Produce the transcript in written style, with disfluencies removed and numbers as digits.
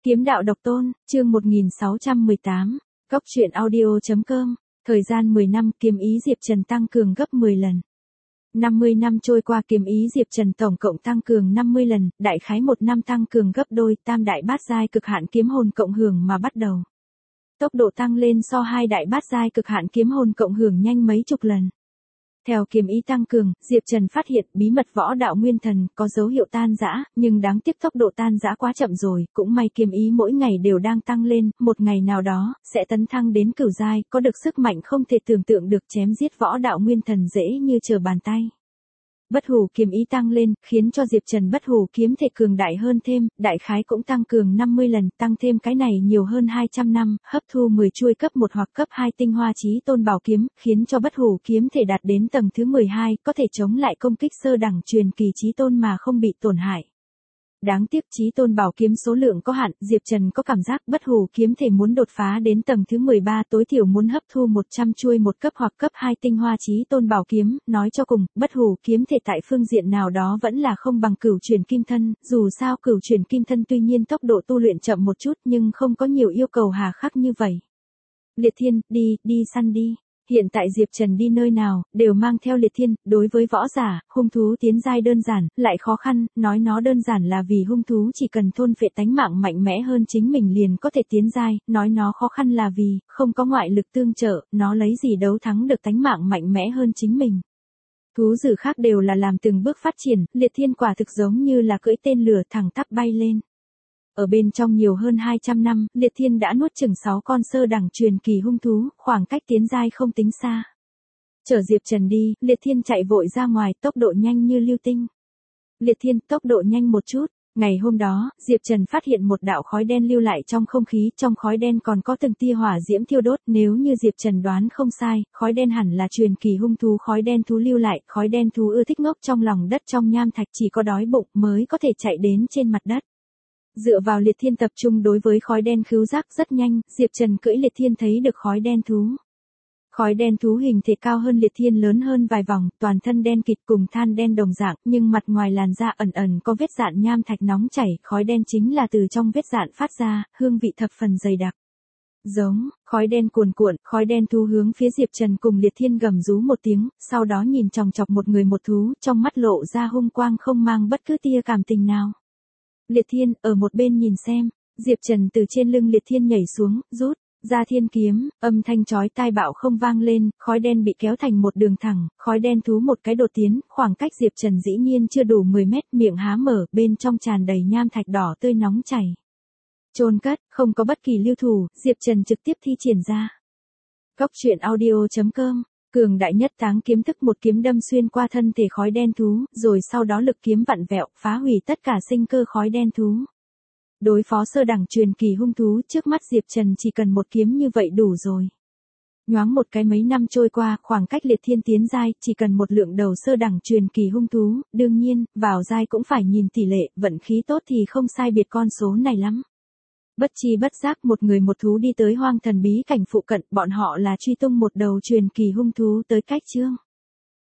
Kiếm đạo độc tôn, chương 1618, Cốc truyện audio.com, thời gian 10 năm kiếm ý Diệp Trần tăng cường gấp 10 lần. 50 năm trôi qua kiếm ý Diệp Trần tổng cộng tăng cường 50 lần, đại khái 1 năm tăng cường gấp đôi, tam đại bát giai cực hạn kiếm hồn cộng hưởng mà bắt đầu. Tốc độ tăng lên so hai đại bát giai cực hạn kiếm hồn cộng hưởng nhanh mấy chục lần. Theo kiếm ý tăng cường, Diệp Trần phát hiện bí mật võ đạo nguyên thần có dấu hiệu tan rã, nhưng đáng tiếc tốc độ tan rã quá chậm rồi, cũng may kiếm ý mỗi ngày đều đang tăng lên, một ngày nào đó, sẽ tấn thăng đến cửu giai, có được sức mạnh không thể tưởng tượng được, chém giết võ đạo nguyên thần dễ như trở bàn tay. Bất hủ kiếm ý tăng lên, khiến cho Diệp Trần bất hủ kiếm thể cường đại hơn thêm, đại khái cũng tăng cường 50 lần, tăng thêm cái này nhiều hơn 200 năm, hấp thu 10 chuôi cấp 1 hoặc cấp 2 tinh hoa chí tôn bảo kiếm, khiến cho bất hủ kiếm thể đạt đến tầng thứ 12, có thể chống lại công kích sơ đẳng truyền kỳ chí tôn mà không bị tổn hại. Đáng tiếc chí tôn bảo kiếm số lượng có hạn, Diệp Trần có cảm giác bất hủ kiếm thể muốn đột phá đến tầng thứ 13 tối thiểu muốn hấp thu 100 chuôi một cấp hoặc cấp 2 tinh hoa chí tôn bảo kiếm, nói cho cùng, bất hủ kiếm thể tại phương diện nào đó vẫn là không bằng cửu chuyển kim thân, dù sao cửu chuyển kim thân tuy nhiên tốc độ tu luyện chậm một chút nhưng không có nhiều yêu cầu hà khắc như vậy. Liệt Thiên, đi săn đi. Hiện tại Diệp Trần đi nơi nào, đều mang theo Liệt Thiên, đối với võ giả, hung thú tiến giai đơn giản, lại khó khăn, nói nó đơn giản là vì hung thú chỉ cần thôn phệ tánh mạng mạnh mẽ hơn chính mình liền có thể tiến giai, nói nó khó khăn là vì, không có ngoại lực tương trợ, nó lấy gì đấu thắng được tánh mạng mạnh mẽ hơn chính mình. Thú dữ khác đều là làm từng bước phát triển, Liệt Thiên quả thực giống như là cưỡi tên lửa thẳng tắp bay lên. Ở bên trong nhiều hơn 200 năm, Liệt Thiên đã nuốt chửng 6 con sơ đẳng truyền kỳ hung thú, khoảng cách tiến giai không tính xa. Chở Diệp Trần đi, Liệt Thiên chạy vội ra ngoài, tốc độ nhanh như lưu tinh. Liệt Thiên, tốc độ nhanh một chút. Ngày hôm đó, Diệp Trần phát hiện một đạo khói đen lưu lại trong không khí, trong khói đen còn có từng tia hỏa diễm thiêu đốt, nếu như Diệp Trần đoán không sai, khói đen hẳn là truyền kỳ hung thú khói đen thú lưu lại, khói đen thú ưa thích ngốc trong lòng đất trong nham thạch, chỉ có đói bụng mới có thể chạy đến trên mặt đất. Dựa vào Liệt Thiên tập trung đối với khói đen khứu giác rất nhanh, Diệp Trần cưỡi Liệt Thiên thấy được khói đen thú. Khói đen thú hình thể cao hơn Liệt Thiên lớn hơn vài vòng, toàn thân đen kịt cùng than đen đồng dạng, nhưng mặt ngoài làn da ẩn ẩn có vết dạn nham thạch nóng chảy, khói đen chính là từ trong vết dạn phát ra, hương vị thập phần dày đặc. Giống, khói đen cuồn cuộn, khói đen thú hướng phía Diệp Trần cùng Liệt Thiên gầm rú một tiếng, sau đó nhìn chòng chọc một người một thú, trong mắt lộ ra hung quang không mang bất cứ tia cảm tình nào. Liệt Thiên, ở một bên nhìn xem, Diệp Trần từ trên lưng Liệt Thiên nhảy xuống, rút ra thiên kiếm, âm thanh chói tai bạo không vang lên, khói đen bị kéo thành một đường thẳng, khói đen thú một cái đột tiến, khoảng cách Diệp Trần dĩ nhiên chưa đủ 10 mét, miệng há mở, bên trong tràn đầy nham thạch đỏ tươi nóng chảy. Chôn cất, không có bất kỳ lưu thủ, Diệp Trần trực tiếp thi triển ra. Cốc truyện audio.com, cường đại nhất táng kiếm thức, một kiếm đâm xuyên qua thân thể khói đen thú, rồi sau đó lực kiếm vặn vẹo, phá hủy tất cả sinh cơ khói đen thú. Đối phó sơ đẳng truyền kỳ hung thú, trước mắt Diệp Trần chỉ cần một kiếm như vậy đủ rồi. Nhoáng một cái mấy năm trôi qua, khoảng cách Liệt Thiên tiến giai, chỉ cần một lượng đầu sơ đẳng truyền kỳ hung thú, đương nhiên, vào giai cũng phải nhìn tỷ lệ, vận khí tốt thì không sai biệt con số này lắm. Bất chi bất giác một người một thú đi tới hoang thần bí cảnh phụ cận, bọn họ là truy tung một đầu truyền kỳ hung thú tới cách chương.